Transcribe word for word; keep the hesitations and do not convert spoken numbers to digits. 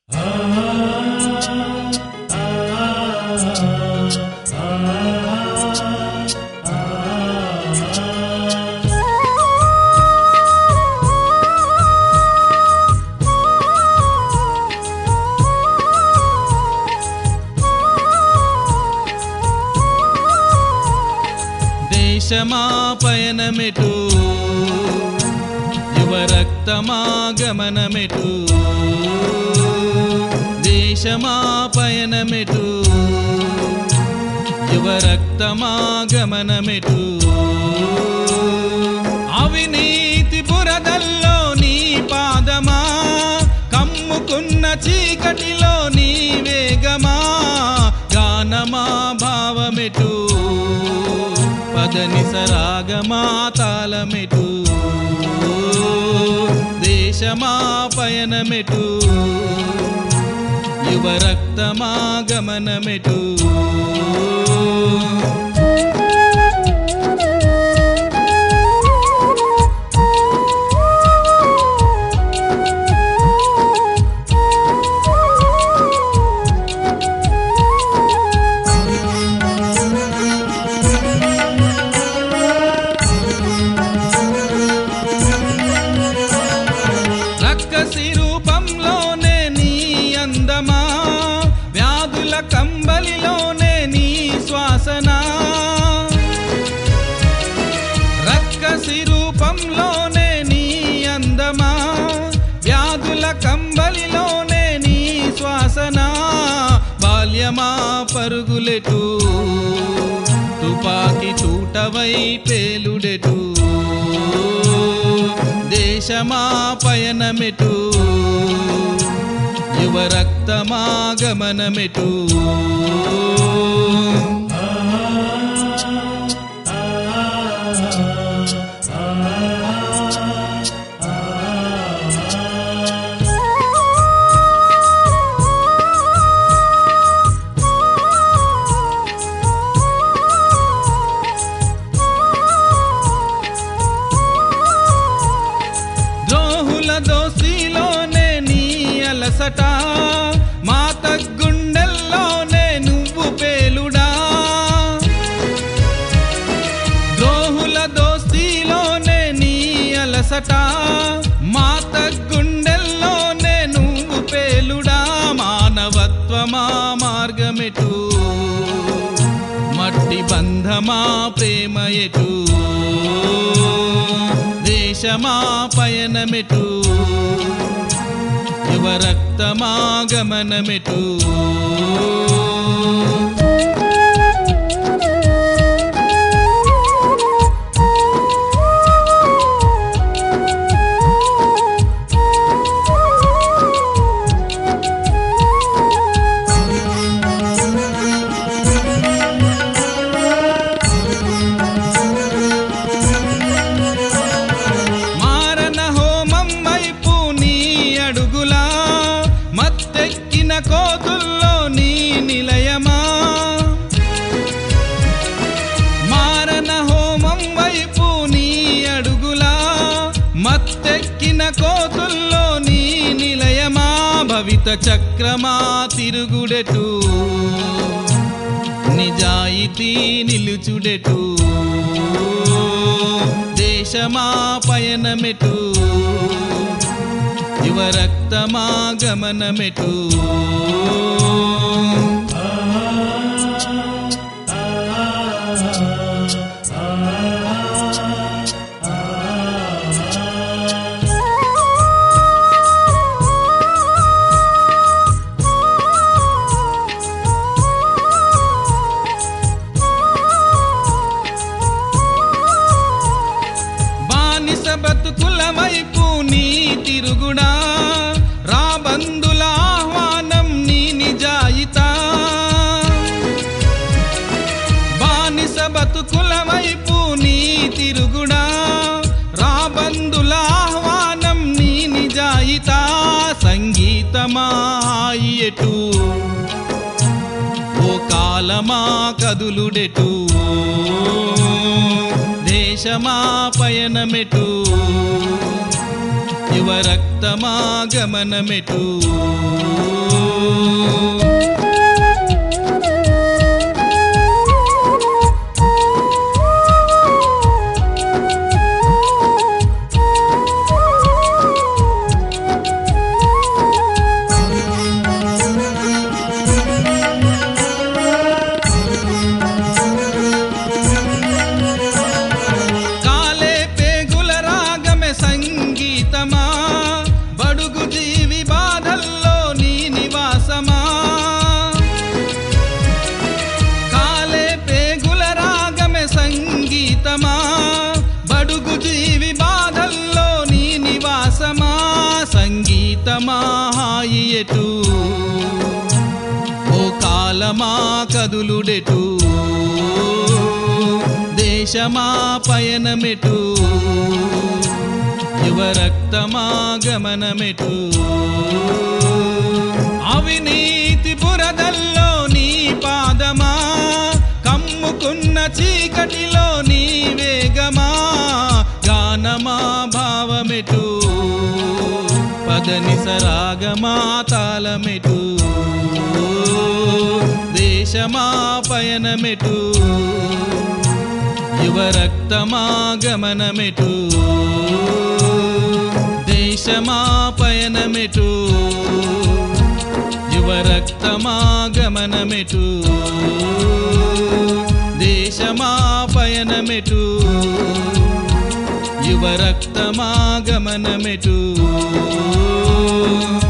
దేశమా పయనమెటు యువ రక్తమా గమనమెటు దేశమా పయనమెటు యువ రక్తమా గమనమెటు అవినీతి బురదల్లో నీ పాదమా కమ్ముకున్న చీకటిలో నీ వేగమా గానమా భావమెటు పదని సరాగమా తాళమెటు దేశమా పయనమెటు యువ రక్తమా గమనమెటు రూపంలోనే నీ అందమా వ్యాధుల కంబలిలోనే నీ శ్వాసన రక్కసి రూపంలోనే నీ అందమా వ్యాధుల కంబలిలోనే నీ శ్వాసన బాల్యమా పరుగులెటు తుపాకి తూటవై పేలుడెటు దేశమా పయనమెటు యువ రక్తమా గమనమెటు దోసిలోనే నీ అలసట మాత గుండెల్లోనే నువ్వు పేలుడా ద్రోహుల దోస్తిలోనే నీ అలసట మాత గుండెల్లోనే నువ్వు పేలుడా మానవత్వమా మార్గమెటు మట్టి బంధమా ప్రేమ ఎటు దేశమా పయనమెటు యువ రక్తమా గమనమెటు కోతుల్లో నీ నిలయమా మారణ హోమం వైపు నీ అడుగులా మత్తెక్కిన కోతుల్లో నీ నిలయమా భవిత చక్రమా తిరుగుడెటు నిజాయితీ నిలుచుడెటు దేశమా పయనమెటు యువ రక్తమా గమనమెటు బానిస బతుకుల వైపు నీ తిరుగుడా రాబందుల ఆహ్వానం నీ నిజాయితా బానిస బతుకుల వైపు నీ తిరుగుడా రాబందుల ఆహ్వానం నీ నిజాయితా సంగీతమా హాయియెటు ఓ కాలమా కదులుడెటు దేశమా పయనమెటు యువ రక్తమా గమనమెటు ఎటు ఓ కాలమా కదులుడెటు దేశమా పయనమెటు యువ రక్తమా గమనమెటు అవినీతి బురదల్లో నీ పాదమా కమ్ముకున్న చీకటిలో నీ వేగమా గానమా భావమెటు పదని సరాగమా తాళమెటు దేశమా పయనమెటు యువ రక్తమా గమనమెటు దేశమా పయనమెటు యువ రక్తమా గమనమెటు దేశమా పయనమెటు యువ రక్తమా గమనమెటు